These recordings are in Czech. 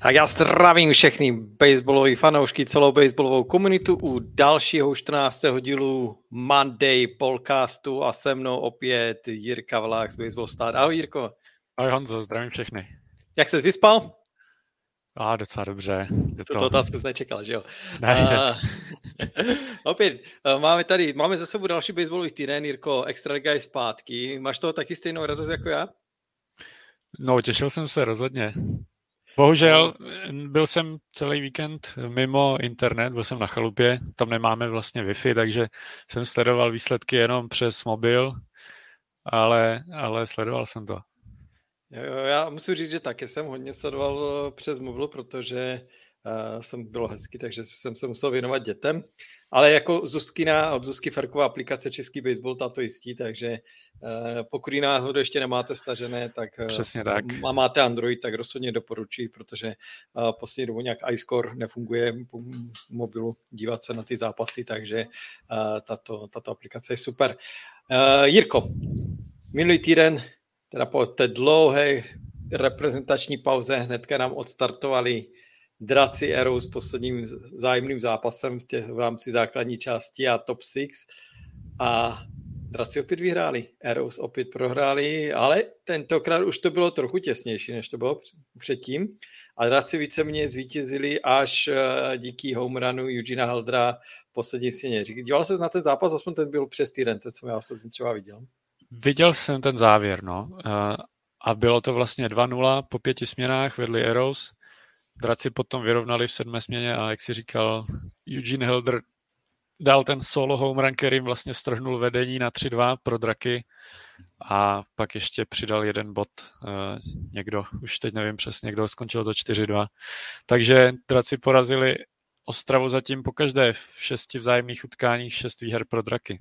Tak já zdravím všechny baseballové fanoušky, celou baseballovou komunitu u dalšího 14. dílu Monday podcastu a se mnou opět Jirka Vlách z Baseball Star. Ahoj Jirko. Ahoj Honzo, zdravím všechny. Jak ses vyspal? Docela dobře. Tuto otázku jsi nečekal, že jo? Ne. Opět, máme za sebou další baseballový týden, Jirko, Extraliga je zpátky. Máš toho taky stejnou radost jako já? No, těšil jsem se rozhodně. Bohužel byl jsem celý víkend mimo internet, byl jsem na chalupě, tam nemáme vlastně Wi-Fi, takže jsem sledoval výsledky jenom přes mobil, ale sledoval jsem to. Já musím říct, že taky jsem hodně sledoval přes mobil, protože bylo hezky, takže jsem se musel věnovat dětem. Ale jako od Zuzky Ferkové aplikace Český baseball, ta to jistí, takže pokud ji náhodou ještě nemáte stažené, tak přesně tak. A máte Android, tak rozhodně doporučuji, protože poslední dobou nějak iScore nefunguje po mobilu dívat se na ty zápasy, takže tato aplikace je super. Jirko, minulý týden, teda po té dlouhé reprezentační pauze, hnedka nám odstartovali Draci Arrows s posledním zájemným zápasem v rámci základní části a top 6 a Draci opět vyhráli, Arrows opět prohráli, ale tentokrát už to bylo trochu těsnější, než to bylo předtím a Draci víceméně zvítězili až díky home runu Eugena Heldera v poslední stěně. Díval ses na ten zápas, aspoň ten byl přes týden, ten jsem já osobně třeba viděl. Viděl jsem ten závěr, no. A bylo to vlastně 2-0 po 5 směnách, vedli Arrows. Draci potom vyrovnali v 7. směně a jak si říkal, Eugene Helder dal ten solo home run, kterým vlastně strhnul vedení na 3-2 pro Draky a pak ještě přidal jeden bod někdo, už teď nevím přesně, kdo skončil to 4-2. Takže Draci porazili Ostravu zatím pokaždé v 6 vzájemných utkáních, 6 výher pro Draky.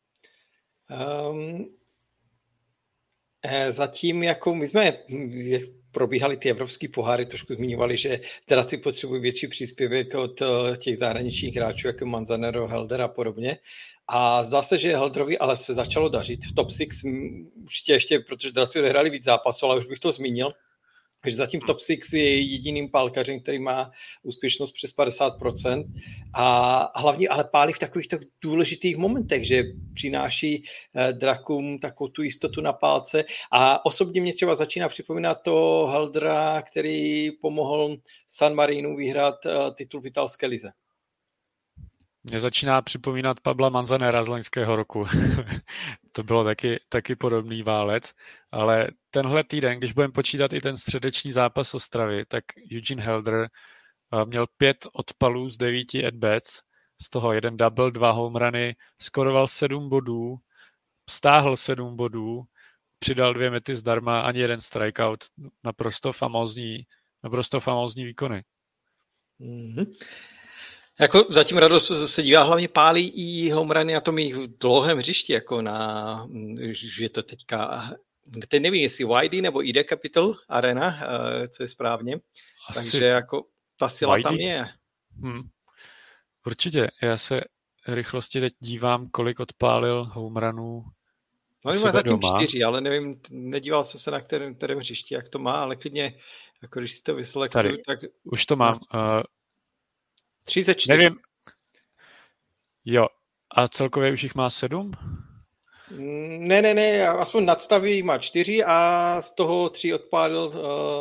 Zatím jako my jsme probíhaly ty evropský poháry, trošku zmiňovali, že Draci potřebují větší příspěvek od těch zahraničních hráčů, jako Manzanero, Helder a podobně. A zdá se, že Helderovi ale se začalo dařit. V top 6 určitě ještě, protože Draci odehráli víc zápasů, ale už bych to zmínil, že zatím v top 6 je jediným pálkařem, který má úspěšnost přes 50% a hlavně ale pálí v takových tak důležitých momentech, že přináší Drakům takovou tu jistotu na pálce a osobně mě třeba začíná připomínat to Heldera, který pomohl San Marinu vyhrát titul v italské lize. Mě začíná připomínat Pabla Manzanera z loňského roku. To bylo taky podobný válec, ale tenhle týden, když budeme počítat i ten středeční zápas Ostravy, tak Eugene Helder měl 5 odpalů z 9 at-bats, z toho 1 double, 2 home runy, skoroval 7 bodů, stáhl 7 bodů, přidal 2 mety zdarma, ani 1 strikeout, naprosto famózní výkony. Mm-hmm. Jako zatím radost se dívá, hlavně pálí i home runy na tom jejich dlouhém hřišti, jako že je to teďka, teď nevím, jestli YD nebo ID Capital Arena, co je správně, takže jako ta sila YD tam je. Určitě, já se rychlosti teď dívám, kolik odpálil home runů. No, má zatím 4, ale nevím, nedíval jsem se na kterém hřišti, jak to má, ale klidně, jako když si to vyselektuju, tak... Už to mám. 34. Nevím. Jo. A celkově už jich má 7? Ne, aspoň nadstavy má 4 a z toho 3 odpálil.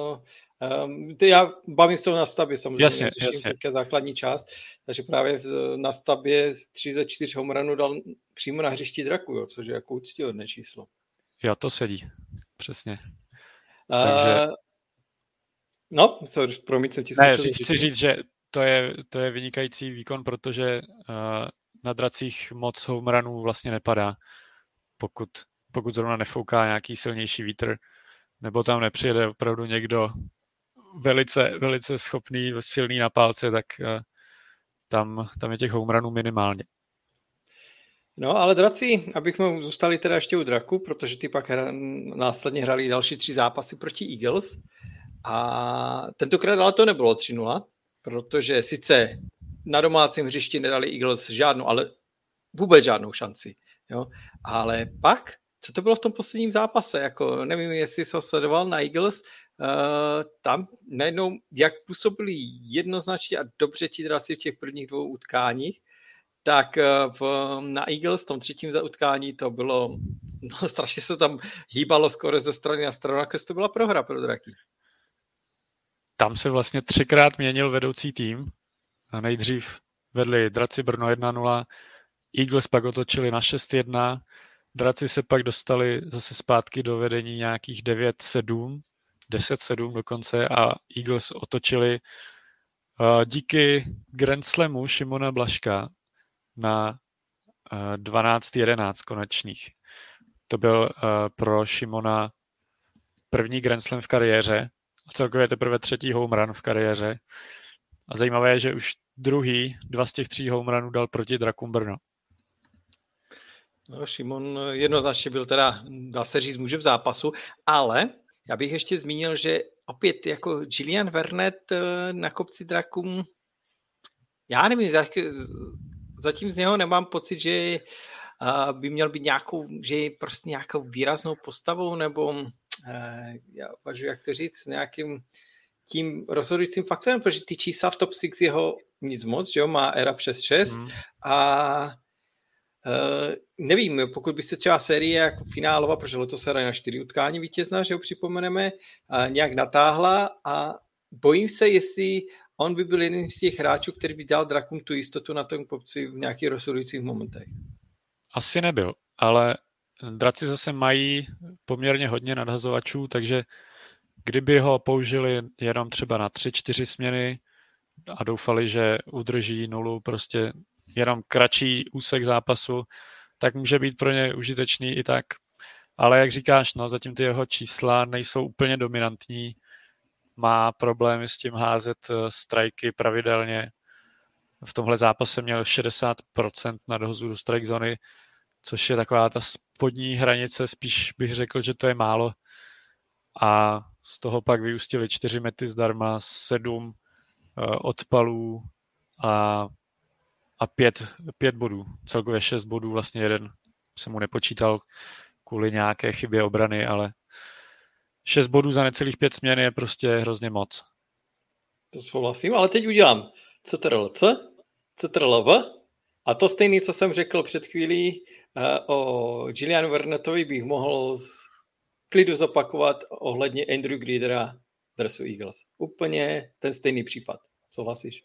Já bavím se toho na stavbě samozřejmě. Jasně. Teďka základní část. Takže právě na stavbě 3 ze 4 home runů dal přímo na hřišti Draku, jo, což je jako úctyhodné číslo. Jo, to sedí. Přesně. Takže... No, promiň, jsem ti skočil. Ne, chci říct, že to je vynikající výkon, protože na Dracích moc home runů vlastně nepadá, pokud zrovna nefouká nějaký silnější vítr, nebo tam nepřijede opravdu někdo velice schopný, silný na pálce, tak tam je těch home runů minimálně. No, ale Draci, abychom zůstali teda ještě u Draku, protože ty pak následně hráli další 3 zápasy proti Eagles a tentokrát ale to nebylo 3-0, protože sice na domácím hřišti nedali Eagles vůbec žádnou šanci. Jo? Ale pak, co to bylo v tom posledním zápase? Jako, nevím, jestli jsi ho sledoval na Eagles, tam najednou, jak působili jednoznačně a dobře ti draci v těch prvních 2 utkáních, tak na Eagles v tom 3. utkání to bylo, no strašně se tam hýbalo skoro ze strany na stranu, jako to byla prohra pro draky. Tam se vlastně 3krát měnil vedoucí tým. A nejdřív vedli draci Brno 1-0, Eagles pak otočili na 6-1, draci se pak dostali zase zpátky do vedení nějakých 9-7, 10-7 dokonce a Eagles otočili díky Grand Slamu Šimona Blažka na 12-11 konečných. To byl pro Šimona první Grand Slam v kariéře a celkově teprve 3. home run v kariéře. A zajímavé je, že už druhý 2 z těch 3 home runů dal proti drakům Brno. No, Šimon jednoznačně byl teda, dá se říct, mužem zápasu, ale já bych ještě zmínil, že opět jako Julian Vernet na kopci drakům, já nevím, zatím z něho nemám pocit, že by měl být že je prostě nějakou výraznou postavou, nebo já uvažuji, jak to říct, nějakým tím rozhodujícím faktorem, protože ty čísla v top 6 jeho nic moc, že jo, má era přes 6 a nevím, pokud by se třeba série jako finálová, protože letos se hraje na 4 utkání vítězná, že ho připomeneme, nějak natáhla a bojím se, jestli on by byl jedním z těch hráčů, který by dal drakům tu jistotu na tom kopci v nějakých rozhodujících momentech. Asi nebyl, ale draci zase mají poměrně hodně nadhazovačů, takže kdyby ho použili jenom třeba na 3-4 směny a doufali, že udrží nulu, prostě jenom kratší úsek zápasu, tak může být pro ně užitečný i tak. Ale jak říkáš, no, zatím ty jeho čísla nejsou úplně dominantní. Má problémy s tím házet strajky pravidelně. V tomhle zápase měl 60% nadhozu do strike zóny, což je taková ta spodní hranice, spíš bych řekl, že to je málo. A z toho pak vyústili 4 mety zdarma, 7 odpalů a 5 bodů. Celkově 6 bodů, vlastně jeden se mu nepočítal kvůli nějaké chybě obrany, ale 6 bodů za necelých 5 směn je prostě hrozně moc. To souhlasím, ale teď udělám CTRL-C, CTRL-V a to stejné, co jsem řekl před chvílí o Julianu Vernetovi, bych mohl klidu zopakovat ohledně Andrew Griedera dresu Eagles. Úplně ten stejný případ. Souhlasíš?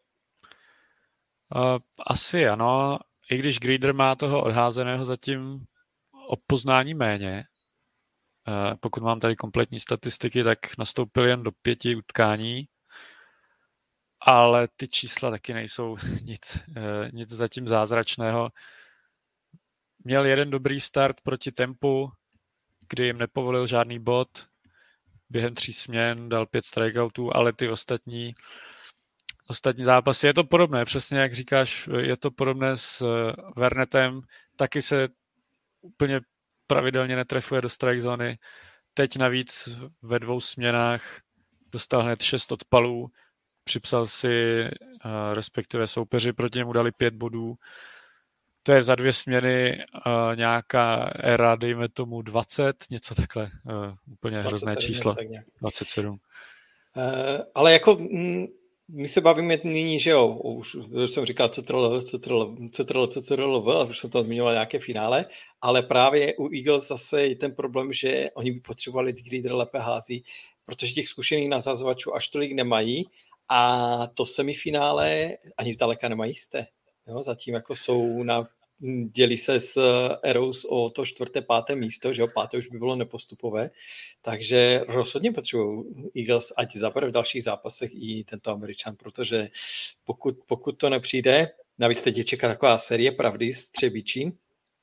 Asi ano, i když Grieder má toho odházeného zatím o poznání méně. Pokud mám tady kompletní statistiky, tak nastoupil jen do 5 utkání, ale ty čísla taky nejsou nic zatím zázračného. Měl jeden dobrý start proti Tempu, kdy jim nepovolil žádný bod. Během 3 směn dal 5 strikeoutů, ale ty ostatní zápasy, je to podobné, přesně jak říkáš, je to podobné s Vernetem, taky se úplně pravidelně netrefuje do strike zóny. Teď navíc ve 2 směnách dostal hned 6 odpalů, připsal si, respektive soupeři proti němu dali 5 bodů. To je za 2 směny nějaká era, dejme tomu 20, něco takhle, úplně 27, hrozné číslo. 27. Ale jako my se bavíme nyní, že jo, už jsem říkal CTRL, a už jsem tam zmiňoval nějaké finále, ale právě u Eagles zase je ten problém, že oni by potřebovali ty Grieder lépe hází, protože těch zkušených nasazovačů až tolik nemají a to semifinále ani zdaleka nemají jisté. Jo, zatím jako jsou dělí se s Arrows o to 4., 5. místo, že jo, 5. už by bylo nepostupové, takže rozhodně potřebují Eagles, ať zabere v dalších zápasech i tento Američan, protože pokud to nepřijde, navíc teď čeká taková série pravdy s Třebíčím.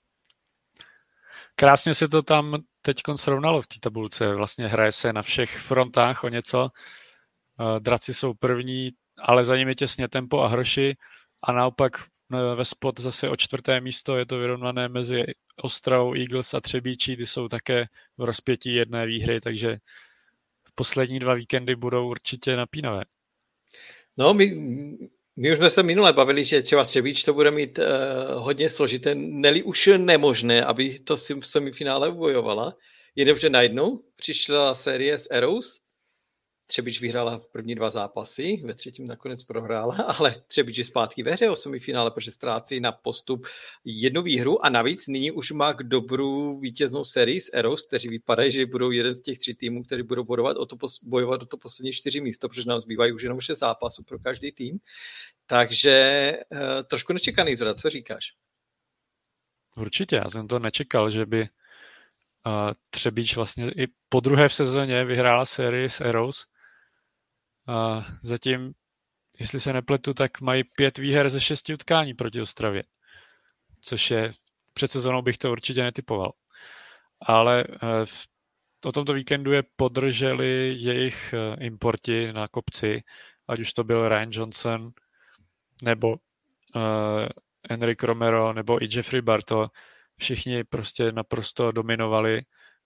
Krásně se to tam teď srovnalo v té tabulce, vlastně hraje se na všech frontách o něco, draci jsou první, ale za nimi těsně Tempo a Hroši a naopak ve spot zase o 4. místo je to vyrovnané mezi Ostravou, Eagles a Třebíčí, ty jsou také v rozpětí jedné výhry, takže poslední 2 víkendy budou určitě napínavé. No, my už jsme se minule bavili, že třeba Třebíč to bude mít hodně složité, neli už nemožné, aby to semifinále ubojovala. Je dobře najednou, přišla série s Arrows Třebíč vyhrála první 2 zápasy, ve třetím nakonec prohrála, ale Třebíč je zpátky ve hře o semifinále, protože ztrácí na postup 1 výhru a navíc nyní už má k dobru vítěznou sérii s Eros, kteří vypadají, že budou jeden z těch 3 týmů, který budou bojovat o to poslední 4 místo, protože nám zbývají už jenom 6 zápasů pro každý tým. Takže trošku nečekaný zvrat, co říkáš? Určitě, já jsem to nečekal, že by Třebíč vlastně i po druhé v sezóně vyhrála sérii s Eros. Zatím, jestli se nepletu, tak mají 5 výher ze 6 utkání proti Ostravě, což je, před sezónou bych to určitě netypoval. Ale o tomto víkendu je podrželi jejich importi na kopci, ať už to byl Ryan Johnson, nebo Enric Romero, nebo i Jeffrey Barto. Všichni prostě naprosto dominovali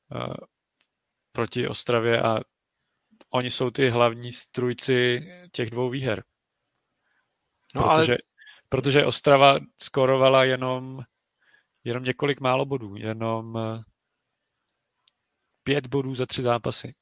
proti Ostravě a oni jsou ty hlavní strůjci těch 2 výher. No, protože Ostrava skórovala jenom několik málo bodů, jenom 5 bodů za 3 zápasy.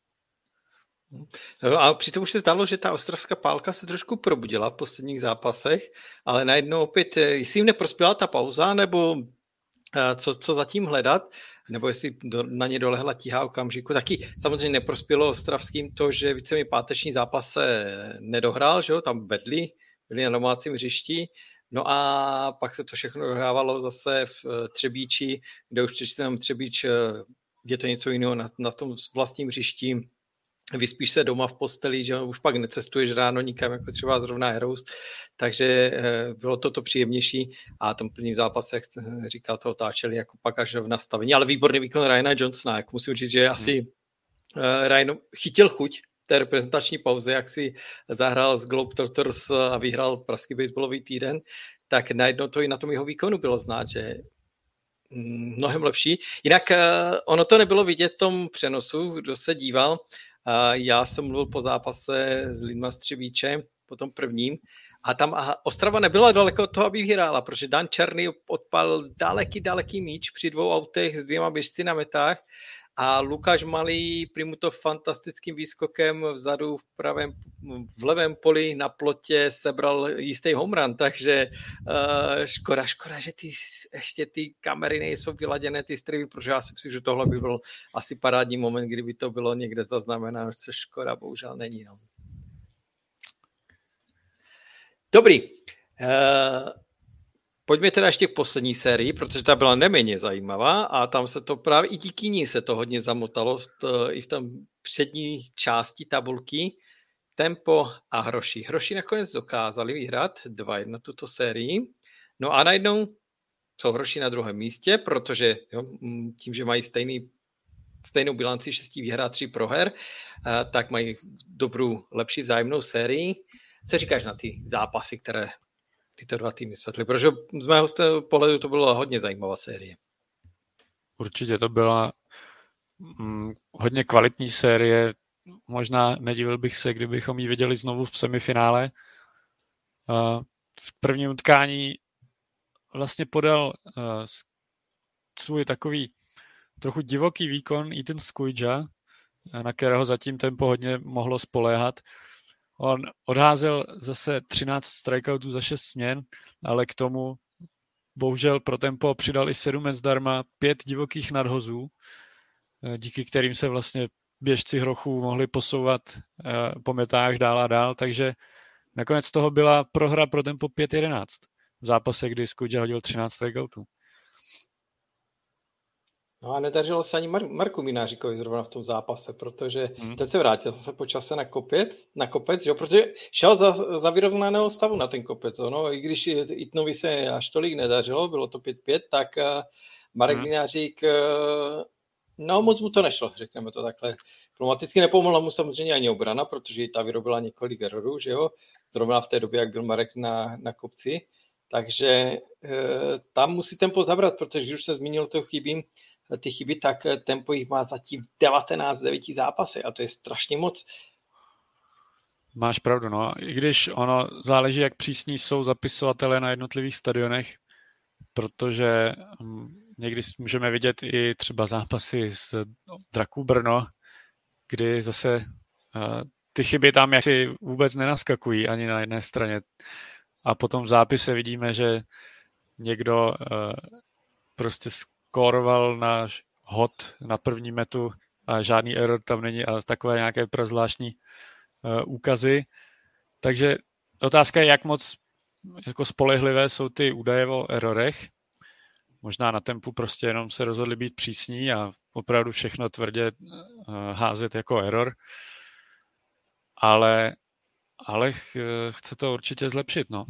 A přitom už se zdálo, že ta ostravská pálka se trošku probudila v posledních zápasech, ale najednou opět, jestli jim neprospěla ta pauza, nebo co zatím hledat, nebo jestli na ně dolehla tíha okamžiku. Taky samozřejmě neprospělo ostravským to, že víceméně páteční zápas se nedohrál, že jo? Tam byli na domácím hřišti, no a pak se to všechno dohrávalo zase v Třebíči, kde už přečteme Třebíč, je to něco jiného na tom vlastním hřišti, vyspíš se doma v posteli, že už pak necestuješ ráno nikam, jako třeba zrovna Heroes, takže bylo to příjemnější a tam první zápas, jak jste říkal, to otáčeli jako pak až v nastavení, ale výborný výkon Ryana Johnsona, jako musím říct, že asi Ryan chytil chuť té reprezentační pauze, jak si zahrál s Globetrotters a vyhrál pražský baseballový týden, tak najednou to i na tom jeho výkonu bylo znát, že mnohem lepší. Jinak ono to nebylo vidět v tom přenosu, kdo se díval. Já jsem mluvil po zápase s lidma z Třebíče, po tom prvním, a tam Ostrava nebyla daleko od toho, aby vyhrála, protože Dan Černý odpal daleký míč při 2 autech s 2 běžci na metách a Lukáš Malý prý to fantastickým výskokem vzadu v levém poli na plotě sebral jistý home run, takže škoda, že ještě ty kamery nejsou vyladěné, ty streamy, protože já si myslím, že tohle by byl asi parádní moment, kdyby to bylo někde zaznamenáno, což škoda bohužel není. No. Dobrý. Pojďme teda ještě k poslední sérii, protože ta byla neméně zajímavá a tam se to právě i díky ní se to hodně zamotalo i v tom přední části tabulky. Tempo a Hroši. Hroši nakonec dokázali vyhrát 2-1 tuto sérii. No a najednou jsou Hroši na druhém místě, protože tím, že mají stejnou bilanci 6 výher a 3 proher, tak mají dobrou, lepší vzájemnou sérii. Co říkáš na ty zápasy, které tyto 2 týmy světly? Protože z mého pohledu to byla hodně zajímavá série. Určitě to byla hodně kvalitní série. Možná nedivil bych se, kdybychom ji viděli znovu v semifinále. V prvním utkání vlastně podal svůj takový trochu divoký výkon Ethan Skujja, na kterého zatím tempo hodně mohlo spoléhat. On odházel zase 13 strikeoutů za 6 směn, ale k tomu bohužel pro tempo přidal i 7 zdarma, 5 divokých nadhozů, díky kterým se vlastně běžci Hrochů mohli posouvat po metách dál a dál, takže nakonec toho byla prohra pro tempo 5-11 v zápase, kdy Skujja hodil 13 strikeoutů. No a nedařilo se ani Marku Mináříkovi zrovna v tom zápase, protože teď se vrátil zase po čase na kopec, že? Protože šel za vyrovnaného stavu na ten kopec. No? I když Itnovi se až tolik nedařilo, bylo to 5-5, tak Marek Minářík, no moc mu to nešlo, řekneme to takhle. Diplomaticky nepomohla mu samozřejmě ani obrana, protože ta vyrobila několik errorů, že jo? Zrovna v té době, jak byl Marek na kopci. Takže tam musí tempo zabrat, protože když už se zmínil ty chyby, tak tempo jich má zatím 19 zápasy a to je strašně moc. Máš pravdu, no. I když ono záleží, jak přísní jsou zapisovatelé na jednotlivých stadionech, protože někdy můžeme vidět i třeba zápasy s Draků Brno, kdy zase ty chyby tam jaksi vůbec nenaskakují ani na jedné straně. A potom v zápise vidíme, že někdo prostě skóroval na hod na první metu a žádný error tam není a takové nějaké prazvláštní úkazy. Takže otázka je, jak moc jako spolehlivé jsou ty údaje o errorech. Možná na tempu prostě jenom se rozhodli být přísní a opravdu všechno tvrdě házet jako error. Ale chce to určitě zlepšit, no.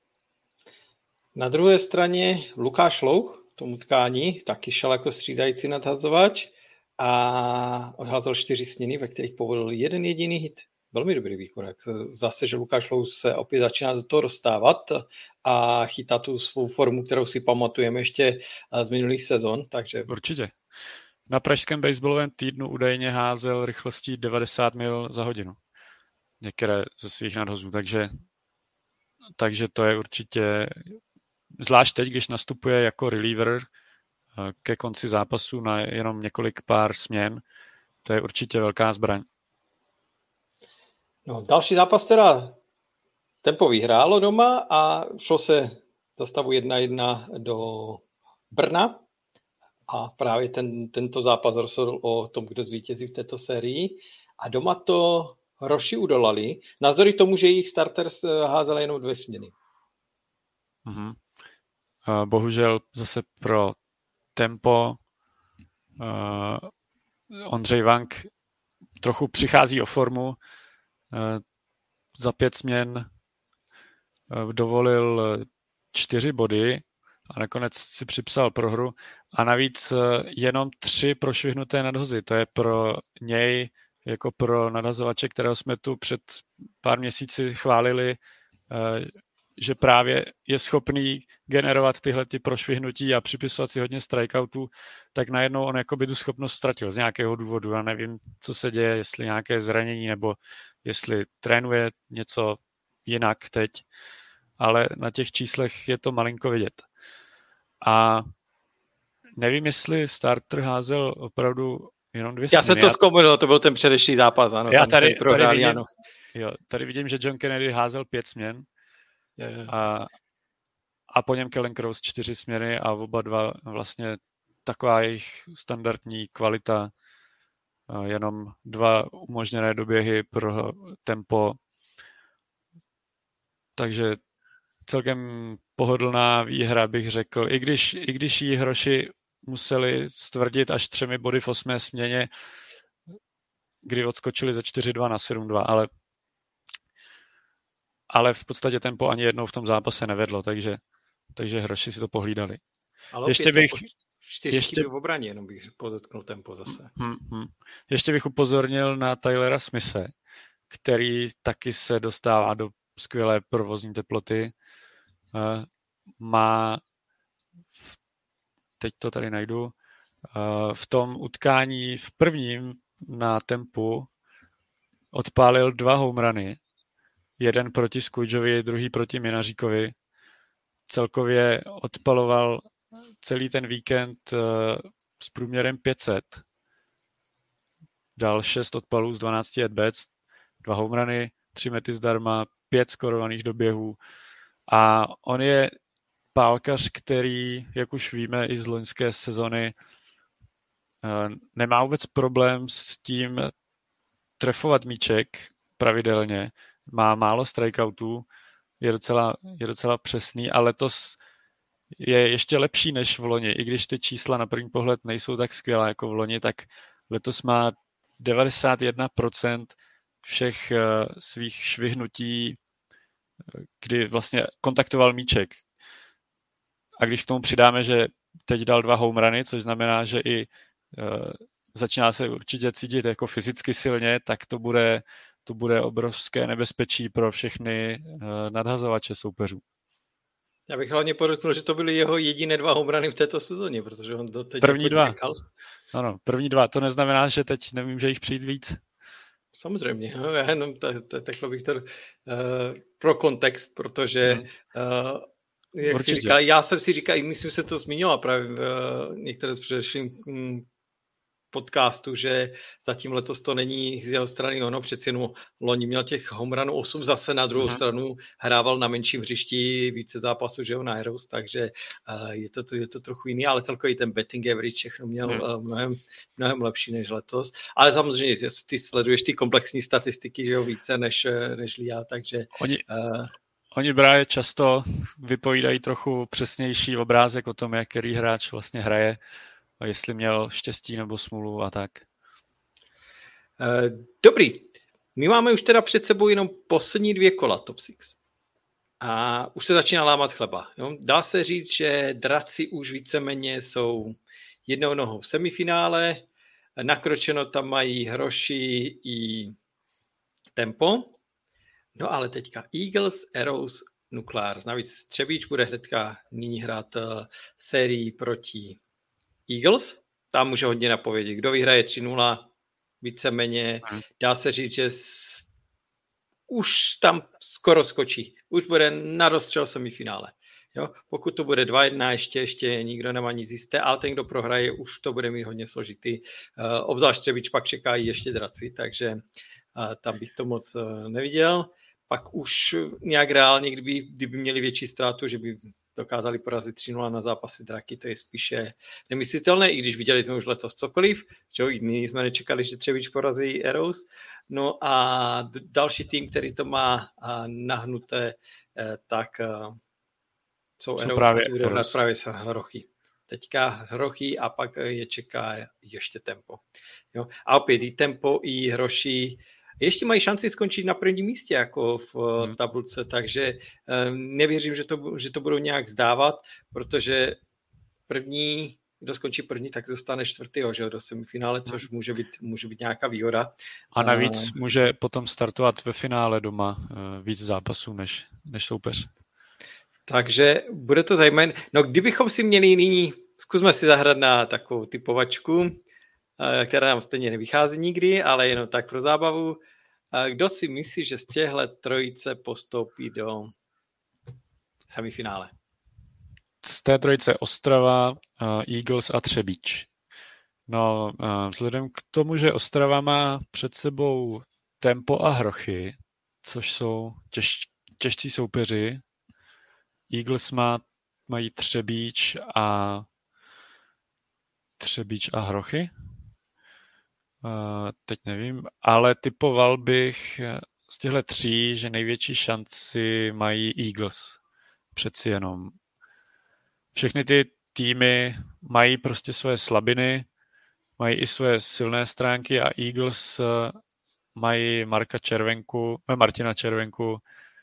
Na druhé straně Lukáš Louch v tom utkání taky šel jako střídající nadhazovač a odházel 4 směny, ve kterých povolil jeden jediný hit. Velmi dobrý výkon. Zase, že Lukáš Louch se opět začíná do toho dostávat a chytá tu svou formu, kterou si pamatujeme ještě z minulých sezon. Takže... Určitě. Na pražském baseballovém týdnu údajně házel rychlostí 90 mil za hodinu. Některé ze svých nadhozů. Takže to je určitě, zvlášť teď, když nastupuje jako reliever ke konci zápasu na jenom několik pár směn, to je určitě velká zbraň. No, další zápas teda Tempo vyhrálo doma a šlo se za stavu 1-1 do Brna a právě tento zápas rozhodl o tom, kdo zvítězí v této sérii a doma to Hroši udolali, navzdory tomu, že jejich starters házel jenom 2 směny. Mm-hmm. Bohužel zase pro Tempo Ondřej Vank trochu přichází o formu. Za 5 směn dovolil 4 body a nakonec si připsal prohru a navíc jenom 3 prošvihnuté nadhozy. To je pro něj jako pro nadhazovače, kterého jsme tu před pár měsíci chválili, že právě je schopný generovat tyhle ty prošvihnutí a připisovat si hodně strikeoutů, tak najednou on jakoby tu schopnost ztratil z nějakého důvodu. Já nevím, co se děje, jestli nějaké zranění nebo jestli trénuje něco jinak teď, ale na těch číslech je to malinko vidět. A nevím, jestli starter házel opravdu jenom 2 směny. Já jsem to zkomolil, to byl ten předešlý zápas. Ano, já tady vidím, že John Kennedy házel 5 směn a po něm Kellen Krause 4 směny a oba dva vlastně taková jejich standardní kvalita, jenom 2 umožněné doběhy pro Tempo. Takže celkem pohodlná výhra, bych řekl. I když jí Hroši museli stvrdit až 3 body v 8. směně, kdy odskočili ze 4-2 na 7-2, ale v podstatě Tempo ani jednou v tom zápase nevedlo, takže Hroši si to pohlídali. Ale ještě v obraně, jenom bych podotknul Tempo zase. Ještě bych upozornil na Tylera Smithe, který taky se dostává do skvělé provozní teploty. Má, teď to tady najdu, v tom utkání v prvním na Tempu odpálil 2 homeruny, jeden proti Skudžovi, druhý proti Minaříkovi. Celkově odpaloval celý ten víkend s průměrem 500. Dal 6 odpalů z 12 at-bats, 2 homeruny, 3 mety zdarma, 5 skorovaných doběhů. A on je pálkař, který, jak už víme i z loňské sezony, nemá vůbec problém s tím trefovat míček pravidelně. Má málo strikeoutů, je docela přesný a letos je ještě lepší než v loni. I když ty čísla na první pohled nejsou tak skvělá jako v loni, tak letos má 91% všech svých švihnutí, kdy vlastně kontaktoval míček. A když k tomu přidáme, že teď dal 2 homeruny, což znamená, že i začíná se určitě cítit jako fyzicky silně, tak to bude obrovské nebezpečí pro všechny nadhazovače soupeřů. Já bych hlavně podotknul, že to byly jeho jediné 2 homeruny v této sezóně, protože on doteď první 2. Ano, první 2. To neznamená, že teď nemůže jich přijít víc. Samozřejmě, já jenom takhle bych to pro kontext, protože jak si říkal, já jsem si říkal, myslím, se to zmínila právě některé z předešlým podcastu, že zatím letos to není z jeho strany ono, přeci jenom loni měl těch home runů 8, zase na druhou stranu hrával na menším hřišti více zápasů, že jo, na Heroes, takže je to trochu jiný, ale celkově ten betting average všechno měl mnohem lepší než letos, ale samozřejmě ty sleduješ ty komplexní statistiky, že jo, více než já, takže... Oni právě často vypovídají trochu přesnější obrázek o tom, jak který hráč vlastně hraje, a jestli měl štěstí nebo smůlu a tak. Dobrý. My máme už teda před sebou jenom poslední 2 kola Top 6. A už se začíná lámat chleba. Jo? Dá se říct, že draci už víceméně jsou jednou nohou v semifinále. Nakročeno tam mají Hroši i Tempo. No ale teďka Eagles, Arrows, Nuclears. Navíc Třebíč bude hnedka nyní hrát sérii proti Eagles. Tam může hodně napovědět. Kdo vyhraje 3-0, víceméně dá se říct, že už tam skoro skočí. Už bude na rozstřel semifinále. Jo? Pokud to bude 2-1, ještě nikdo nemá nic jisté, ale ten, kdo prohraje, už to bude mít hodně složitý. Obzvlášť Třebíč pak čekají ještě draci, takže tam bych to moc neviděl. Pak už nějak reálně, kdyby měli větší ztrátu, že by dokázali porazit 3-0 na zápasy draky, to je spíše nemyslitelné, i když viděli jsme už letos cokoliv, že jo, my jsme nečekali, že Třebíč porazí Arrows. No a další tým, který to má nahnuté, tak jsou Arrows, právě se Hrochy. Teďka Hrochy a pak je čeká ještě Tempo. Jo? A opět i Tempo, i Hroši ještě mají šanci skončit na prvním místě jako v tabulce, takže nevěřím, že to budou nějak zdávat, protože kdo skončí první, tak dostane 4. že jo, do semifinále, což může být nějaká výhoda. A navíc může potom startovat ve finále doma víc zápasů než soupeř. Takže bude to zajímavé. No kdybychom si měli nyní, zkusme si zahrát na takovou typovačku, která nám stejně nevychází nikdy, ale jenom tak pro zábavu. Kdo si myslí, že z těchto trojice postoupí do semifinále? Z té trojice Ostrava, Eagles a Třebíč. No, vzhledem k tomu, že Ostrava má před sebou Tempo a Hrochy, což jsou těžcí soupeři, Eagles mají Třebíč a Hrochy. Teď nevím, ale typoval bych z těchto 3, že největší šanci mají Eagles. Přeci jenom. Všechny ty týmy mají prostě své slabiny, mají i své silné stránky a Eagles mají Martina Červenku,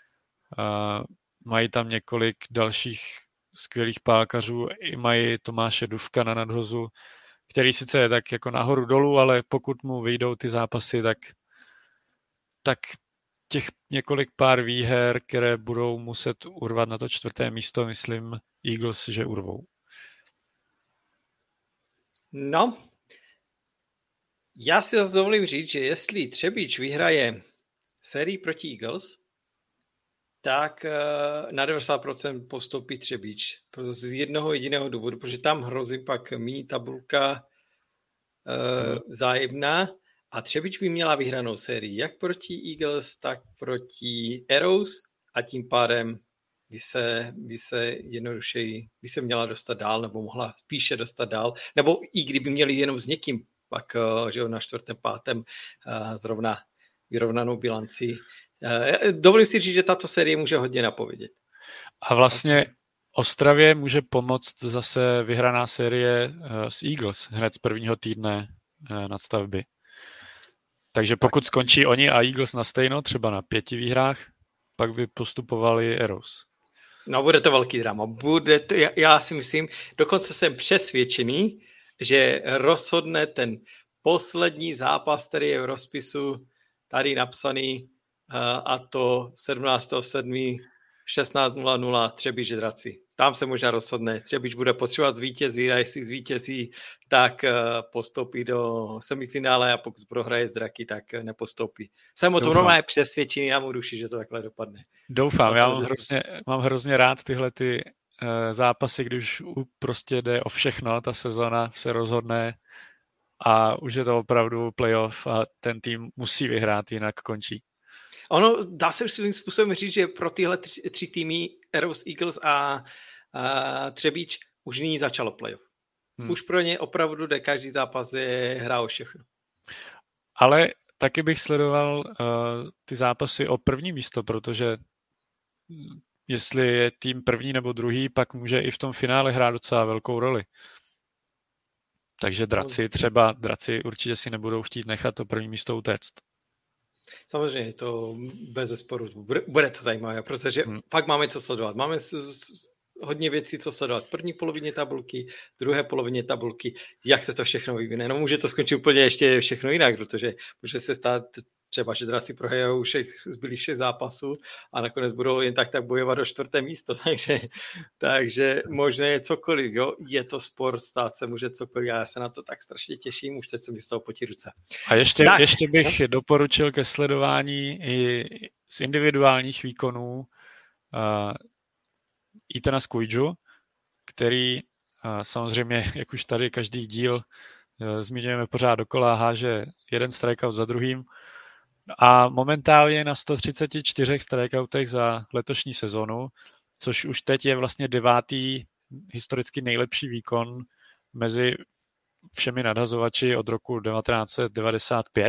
mají tam několik dalších skvělých pálkařů, i mají Tomáše Dufka na nadhozu, který sice je tak jako nahoru dolů, ale pokud mu vyjdou ty zápasy, tak těch několik pár výher, které budou muset urvat na to 4. místo, myslím Eagles, že urvou. No, já si zase dovolím říct, že jestli Třebíč vyhraje sérii proti Eagles, tak na 90% postoupí Třebíč. Z jednoho jediného důvodu, protože tam hrozí pak mini tabulka zájemná a Třebíč by měla vyhranou sérii jak proti Eagles, tak proti Arrows a tím pádem by se měla dostat dál, nebo mohla spíše dostat dál, nebo i kdyby měli jenom s někým, pak že na 4., 5. zrovna vyrovnanou bilanci. Dovolím si říct, že tato série může hodně napovědět. A vlastně Ostravě může pomoct zase vyhraná série s Eagles hned z prvního týdne nadstavby. Takže pokud skončí oni a Eagles na stejno, třeba na 5 výhrách, pak by postupovali Arrows. No, bude to velký drama. Já si myslím, dokonce jsem přesvědčený, že rozhodne ten poslední zápas, který je v rozpisu tady napsaný, a to 17.7. 16.00 Třebíč draci. Tam se možná rozhodne. Třebíč bude potřebovat zvítězit a jestli zvítězí, tak postoupí do semifinále a pokud prohraje z draky, tak nepostoupí. Jsem o tom normálně přesvědčený, já mu duši, že to takhle dopadne. Doufám, já mám hrozně rád tyhle ty zápasy, když prostě jde o všechno, ta sezona se rozhodne a už je to opravdu playoff a ten tým musí vyhrát, jinak končí. Ono dá se svým způsobem říct, že pro tyhle tři týmy Arrows, Eagles a Třebíč už nyní začalo playoff. Už pro ně opravdu jde každý zápas je hra o všechno. Ale taky bych sledoval ty zápasy o první místo, protože jestli je tým první nebo druhý, pak může i v tom finále hrát docela velkou roli. Takže draci určitě si nebudou chtít nechat to první místo utéct. Samozřejmě, to bez zesporu. Bude to zajímavé, protože fakt máme co sledovat. Máme hodně věcí, co sledovat. V první polovině tabulky, druhé polovině tabulky, jak se to všechno vyvine. No může to skončit úplně ještě všechno jinak, protože může se stát třeba, že draci prohrajou zbylých 6 zápasů a nakonec budou jen tak bojovat do 4. místo. Takže možná je cokoliv. Jo? Je to sport, stát se může cokoliv. Já se na to tak strašně těším, už teď jsem mi z toho potí ruce. A ještě bych doporučil ke sledování i z individuálních výkonů Ethana Squidju, který samozřejmě, jak už tady každý díl zmiňujeme pořád dokola, háže jeden strikeout za druhým a momentálně na 134 strikeoutech za letošní sezonu, což už teď je vlastně 9. historicky nejlepší výkon mezi všemi nadhazovači od roku 1995.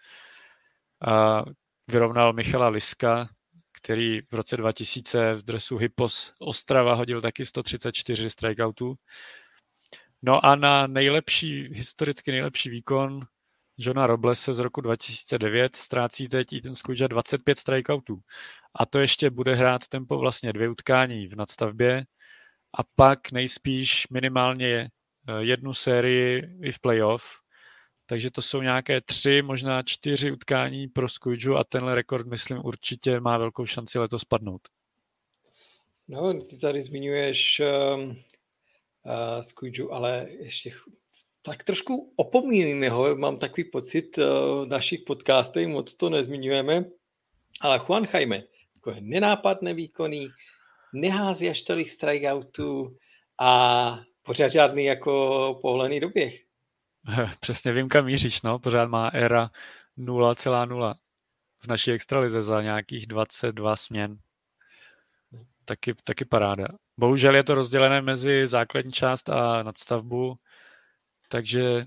Vyrovnal Michala Liska, který v roce 2000 v dresu Hippos Ostrava hodil taky 134 strikeoutů. No a na historicky nejlepší výkon Johna Roblese z roku 2009 ztrácí teď Ethan Squidja 25 strikeoutů. A to ještě bude hrát tempo vlastně 2 utkání v nadstavbě a pak nejspíš minimálně 1 sérii i v playoff. Takže to jsou nějaké 3, možná 4 utkání pro Squidju a tenhle rekord, myslím, určitě má velkou šanci letos padnout. No, ty tady zmiňuješ Squidju, ale ještě tak trošku opomíjíme ho. Mám takový pocit našich podcastů, moc to nezmiňujeme, ale Juan Jaime, jako nenápadné výkony, nehází až tolik strikeoutů a pořád žádný jako povolený doběh. Přesně vím, kam míříš, no. Pořád má ERA 0,0 v naší extralize za nějakých 22 směn. Taky paráda. Bohužel je to rozdělené mezi základní část a nadstavbu, takže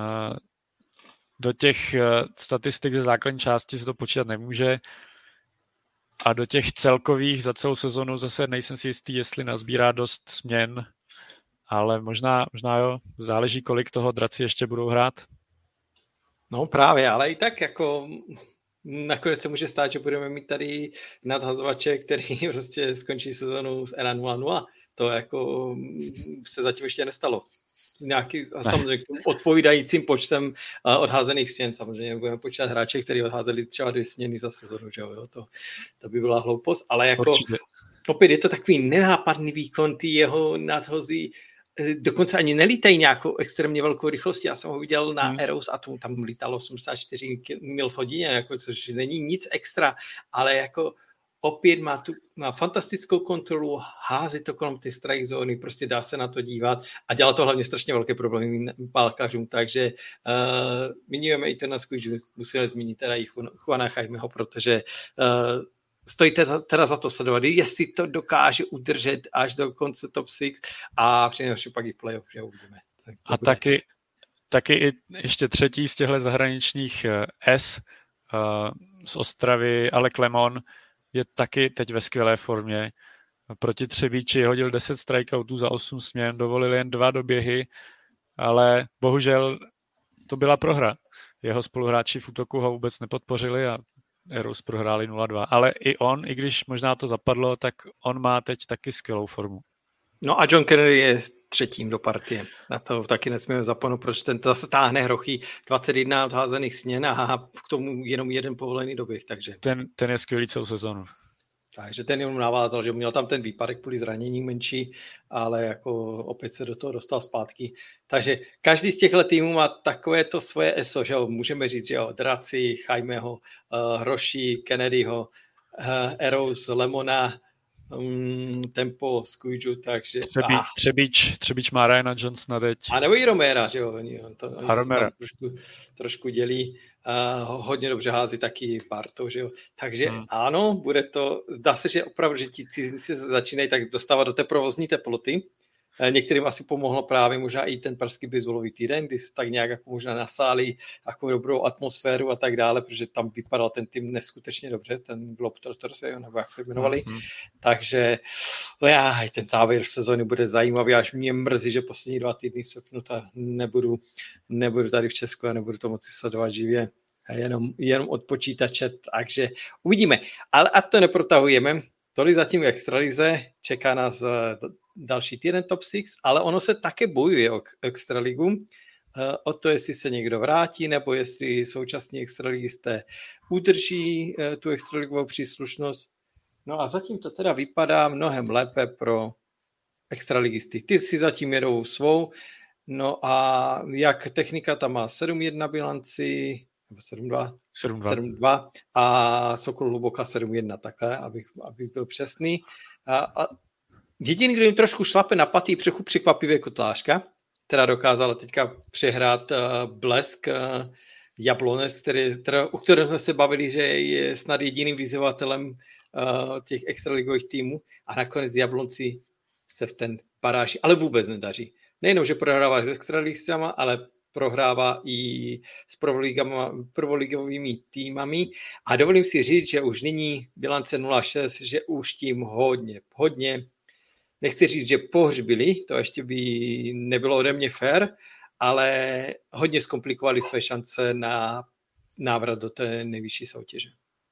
do těch statistik ze základní části se to počítat nemůže a do těch celkových za celou sezonu zase nejsem si jistý, jestli nazbírá dost směn, ale možná jo, záleží, kolik toho draci ještě budou hrát. No právě, ale i tak jako nakonec se může stát, že budeme mít tady nadhazovače, který prostě skončí sezonu s ERA 0-0. To jako se zatím ještě nestalo. Samozřejmě odpovídajícím počtem odházených směn. Samozřejmě budeme počítat hráče, kteří odházeli třeba 2 směny za sezonu. Že jo? To by byla hloupost, ale jako opět je to takový nenápadný výkon, ty jeho nadhozí dokonce ani nelítají nějakou extrémně velkou rychlostí. Já jsem ho viděl na Arrows a tam lítalo 84 mil v hodině, jako, což není nic extra, ale jako opět má fantastickou kontrolu, hází to kolem ty strike zóny, prostě dá se na to dívat a dělá to hlavně strašně velké problémy pálkařům, takže zmiňujeme i ten na Squidju, musíme zmínit teda i Juana Jaimeho, protože stojí teda za to sledovat, jestli to dokáže udržet až do konce top 6 a přinejmenším pak i playoff, že uvidíme. A taky i ještě třetí z těchto zahraničních z Ostravy, Alec Lemon, je taky teď ve skvělé formě. Proti Třebíči hodil 10 strikeoutů za 8 směn, dovolil jen 2 doběhy, ale bohužel to byla prohra. Jeho spoluhráči v útoku ho vůbec nepodpořili a Arrows prohráli 0-2. Ale i on, i když možná to zapadlo, tak on má teď taky skvělou formu. No a John Kennedy je 3. do partie. Na to taky nesmíme zapomenout, protože ten zase táhne hrochy 21 odházených směn a k tomu jenom 1 povolený doběh. Takže ten je skvělý celou sezonu. Takže ten jenom navázal, že měl tam ten výpadek kvůli zranění menší, ale jako opět se do toho dostal zpátky. Takže každý z těchto týmů má takové to svoje ESO, že jo? Můžeme říct, že jo, Draci, Jaimeho, Hroší, Kennedyho, Arrows, Lemona, tempo z Kujžu, takže... Třebíč má Ryana Johnsona teď. A nebo i Romera, že jo, oni se tam trošku dělí. Hodně dobře hází taky Barto, že jo. Takže ano, bude to, zdá se, že opravdu, že ti cizinci začínají tak dostávat do té provozní teploty. Některým asi pomohlo právě možná i ten pražský baseballový týden, kdy se tak nějak jako možná nasáli takovou dobrou atmosféru a tak dále, protože tam vypadal ten tým neskutečně dobře, ten Globetrotters, nebo jak se jmenovali. Takže ten závěr sezóny bude zajímavý, až mě mrzí, že poslední 2 týdny v srpnu nebudu tady v Česku a nebudu to moci sledovat živě. Jenom od počítače, takže uvidíme. Ale a to neprotahujeme. Tolik zatím v extralize, čeká nás další týden top 6, ale ono se také bojuje o extraligu, o to, jestli se někdo vrátí, nebo jestli současní extraligisté udrží tu extraligovou příslušnost. No a zatím to teda vypadá mnohem lépe pro extraligisty. Ty si zatím jedou svou, no a jak technika tam má 7-1 bilanci, 7-2 a Sokol Hluboká 7-1, takhle, abych byl přesný. A jediný, kdo jim trošku šlape na paty, překvapivě Kotlářka, která dokázala teďka přehrát Blesk Jablonec, o kterém jsme se bavili, že je snad jediným vyzývatelem těch extraligových týmů a nakonec Jablonci se v ten baráži ale vůbec nedaří. Nejenom, že prohrává s extraligistama, ale prohrává i s prvoligovými týmami a dovolím si říct, že už nyní bilance 0-6, že už tím hodně, nechci říct, že pohřbili, to ještě by nebylo ode mě fair, ale hodně zkomplikovali své šance na návrat do té nejvyšší soutěže.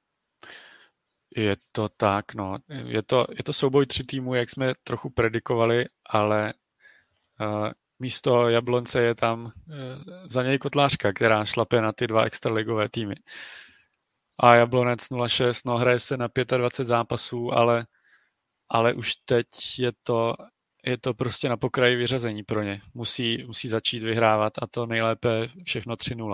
Je to tak, no. Je to souboj 3 týmů, jak jsme trochu predikovali, ale místo Jablonce je tam za něj Kotlářka, která šlape na ty 2 extraligové týmy. A Jablonec 0-6, no hraje se na 25 zápasů, ale už teď je to prostě na pokraji vyřazení pro ně. Musí začít vyhrávat a to nejlépe všechno 3-0.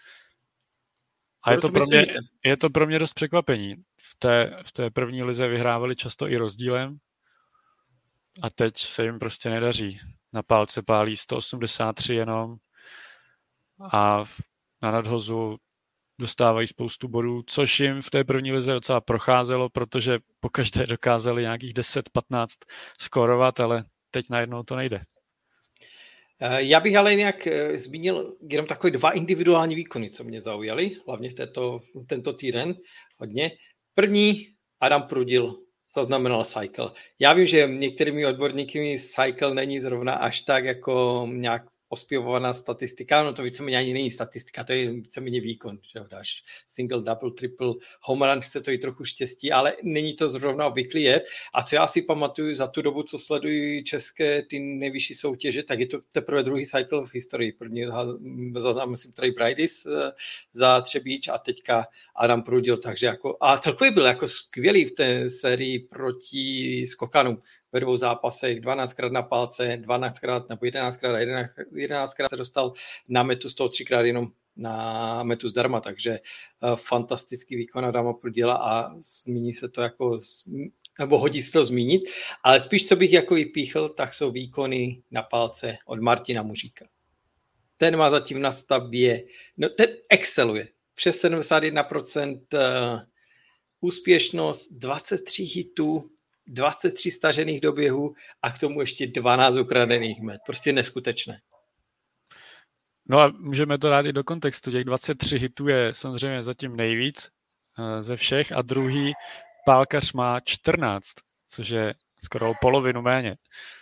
A je to pro mě dost překvapení. V té první lize vyhrávali často i rozdílem a teď se jim prostě nedaří. Na pálce pálí 183 jenom a na nadhozu dostávají spoustu bodů, což jim v té první lize docela procházelo, protože pokaždé dokázali nějakých 10-15 skórovat, ale teď najednou to nejde. Já bych ale nějak zmínil jenom takové 2 individuální výkony, co mě zaujaly, hlavně tento týden hodně. První, Adam Prudil zaznamenal cycle. Já vím, že některými odborníky cycle není zrovna až tak jako nějak ospěvovaná statistika, no to víceméně ani není statistika, to je víceméně výkon, že jo, dáš single, double, triple, home run, chce to i trochu štěstí, ale není to zrovna obvyklý je. A co já si pamatuju za tu dobu, co sledují české ty nejvyšší soutěže, tak je to teprve druhý cycle v historii. První myslím Trey Bridis za Třebíč a teďka Adam Prudil, takže jako, a celkově byl jako skvělý v té sérii proti Skokanům. Ve 2 zápasech, 12krát na pálce, 12krát nebo 11krát se dostal na metu, z toho 3krát jenom na metu zdarma, takže fantastický výkon Adama Prudila a zmíní se to jako, nebo hodí se to zmínit, ale spíš, co bych jako i píchl, tak jsou výkony na pálce od Martina Mužíka. Ten má zatím na stavbě, no ten exceluje, přes 71% úspěšnost, 23 hitů, 23 stažených do běhu a k tomu ještě 12 ukradených met. Prostě neskutečné. No a můžeme to dát i do kontextu. Těch 23 hitů je samozřejmě zatím nejvíc ze všech a druhý Pálkař má 14, což je skoro o polovinu méně.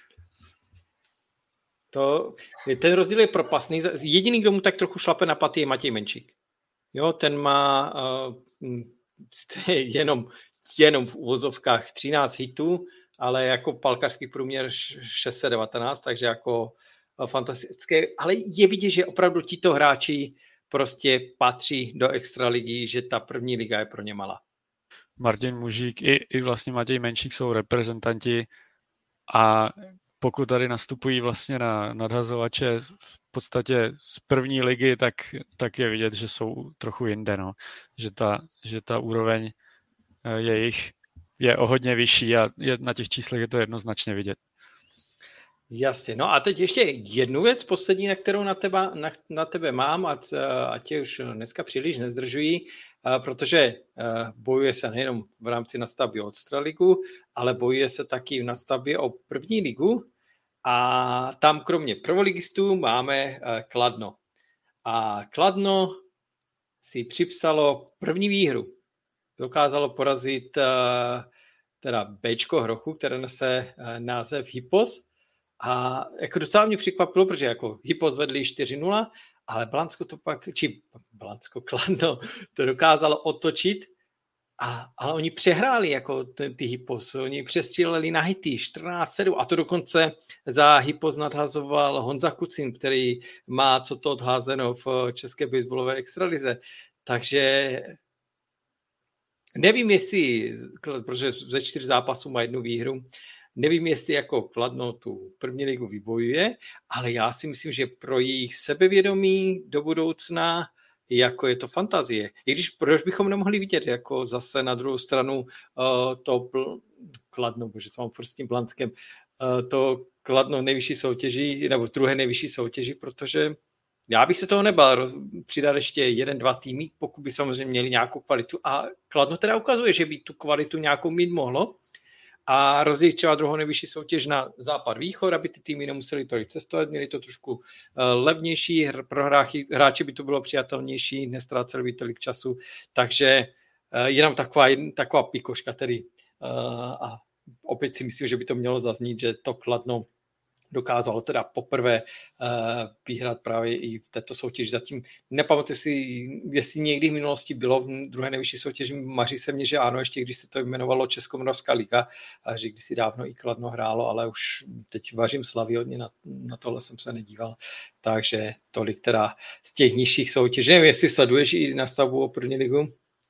Ten rozdíl je propastný. Jediný, kdo mu tak trochu šlape na paty, je Matěj Menšík. Jo, ten má jenom v uvozovkách 13 hitů, ale jako palkařský průměr 619, takže jako fantastické. Ale je vidět, že opravdu tito hráči prostě patří do extraligy, že ta první liga je pro ně malá. Martin Mužík i vlastně Matěj Menšík jsou reprezentanti a pokud tady nastupují vlastně na nadhazovače v podstatě z první ligy, tak je vidět, že jsou trochu jinde, no. Že ta úroveň jejich je o hodně vyšší a na těch číslech je to jednoznačně vidět. Jasně. No a teď ještě jednu věc, poslední, na kterou na tebe mám, a tě už dneska příliš nezdržují, protože bojuje se nejenom v rámci nadstavby o Extraligu, ale bojuje se taky v nadstavbě o první ligu a tam kromě prvoligistů máme Kladno. A Kladno si připsalo první výhru. Dokázalo porazit teda Bčko Hrochu, které nese název Hypos. A jako docela mě překvapilo, protože jako Hypos vedli 4-0, ale Kladno to dokázalo otočit, ale oni přehráli jako ty Hypos, oni přestříleli na hity 14-7 a to dokonce za Hypos nadhazoval Honza Kucin, který má co to odházeno v české baseballové extralize. Takže nevím, jestli, protože ze 4 zápasů má 1 výhru, nevím, jestli jako Kladno tu první ligu vybojuje, ale já si myslím, že pro jejich sebevědomí do budoucna jako je to fantazie. I když proč bychom nemohli vidět jako zase na druhou stranu to Kladno, bože, co mám furt s tím Blanskem, to Kladno nejvyšší soutěží, nebo druhé nejvyšší soutěži, protože já bych se toho nebal přidat ještě 1-2 týmy, pokud by samozřejmě měli nějakou kvalitu. A Kladno teda ukazuje, že by tu kvalitu nějakou mít mohlo a rozdělit třeba druhou nejvyšší soutěž na západ-východ, aby ty týmy nemuseli tolik cestovat, měli to trošku levnější, pro hráči by to bylo přijatelnější, nestráceli by tolik času, takže jenom taková pikoška tedy. A opět si myslím, že by to mělo zaznít, že to Kladno dokázalo teda poprvé vyhrát právě i v této soutěži. Zatím nepamatuji si, jestli někdy v minulosti bylo v druhé nejvyšší soutěži, maří se mně, že ano, ještě když se to jmenovalo Českomoravská liga, a že kdysi dávno i Kladno hrálo, ale už teď vařím slavy hodně, na tohle jsem se nedíval. Takže tolik teda z těch nižších soutěží. Nevím, jestli sleduješ i nastavbu o první ligu.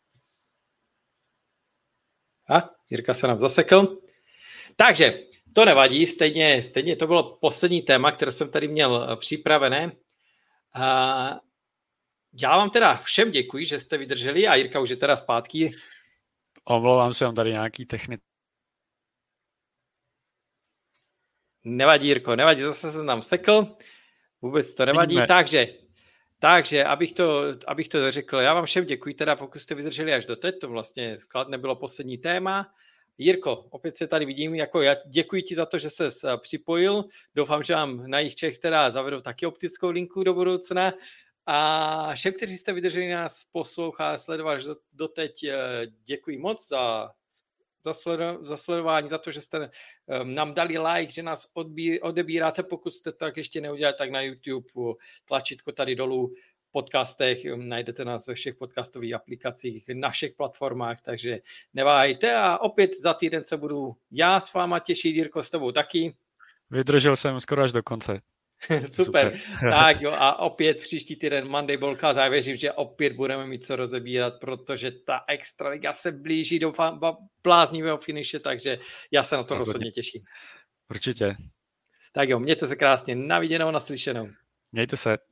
A Jirka se nám zasekl. Takže to nevadí, stejně to bylo poslední téma, které jsem tady měl připravené. Já vám teda všem děkuji, že jste vydrželi a Jirka už je teda zpátky. Omlouvám se, mám tady nějaký technik. Nevadí, Jirko, nevadí, zase jsem tam sekl. Vůbec to nevadí. Takže abych to řekl, já vám všem děkuji, teda pokud jste vydrželi až do teď, to vlastně Kladno nebylo poslední téma. Jirko, opět se tady vidím, jako já děkuji ti za to, že ses připojil. Doufám, že vám na jich Čech teda zavedou taky optickou linku do budoucna. A všem, kteří jste vydrželi nás poslouchat a sledovat doteď, děkuji moc za sledování, za to, že jste nám dali like, že nás odebíráte, pokud jste to tak ještě neudělali, tak na YouTube tlačítko tady dolů. Podcastech, najdete nás ve všech podcastových aplikacích, na všech platformách, takže neváhejte a opět za týden se budu já s váma těšit, Jirko, s tebou taky. Vydržel jsem skoro až do konce. Super. Tak jo, a opět příští týden Monday Ballcast a já věřím, že opět budeme mít co rozebírat, protože ta extraliga se blíží do bláznivého finiše, takže já se na to rozhodně těším. Určitě. Tak jo, mějte se krásně, na viděnou, naslyšenou. Mějte se.